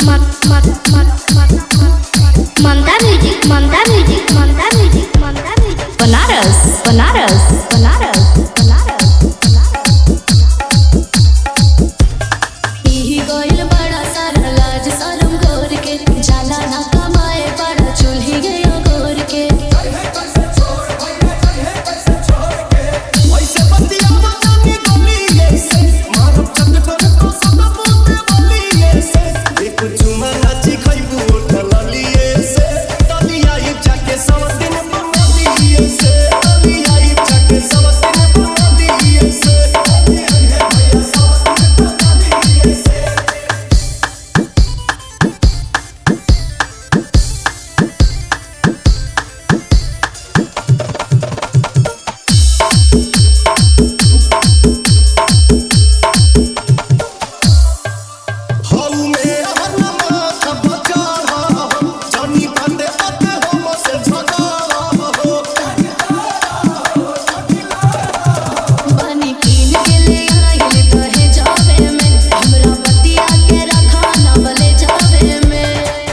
बनारस बनारस बनारस बनारस ही गोइल बड़ा सारा लाज शरम गोर के जाला ना कमाए बड़ा चूल्ही गयो गोर के वैसे बतिया बतानी गली से मारब चंद पर तो सब बोलते वाली से एक चुमा नाची खइबू उठलिए से तलिया ही जाके सब दिन बनलिए से तलिया ही जाके सब दिन बनलिए से भैया सब दिन बनलिए से बनी कीन के ले आइल कहे जावे में हमरा बतिया के रखा ना बले जावे में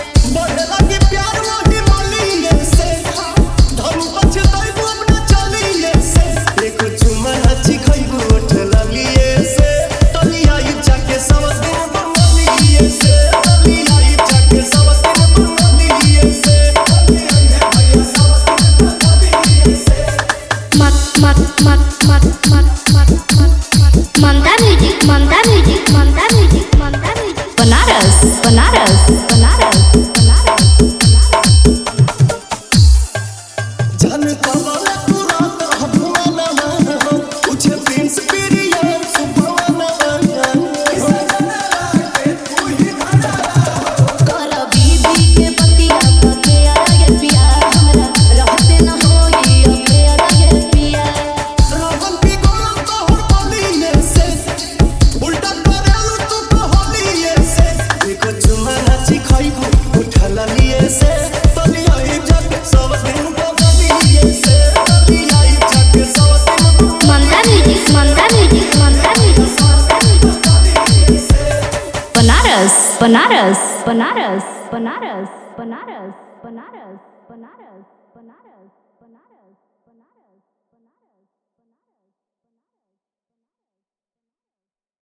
बनारस बनारस बनारस बनारस जन कमला तुरंत हबुआना हो पूछे प्रिंस पिरिया सुभवाना कर बीबी के बतिया के आगे पिया हमरा रहते न होई अबे आगे पिया रावण की गोलम तो हर बलिए से उल्टा करेलु तू तो होलिए से देखो चुमा नाची खइबू उठलिए से तलिया ही जाके सब दिन बनलिए से तलिया ही जाके सब दिन बनारस बनारस बनारस बनारस बनारस बनारस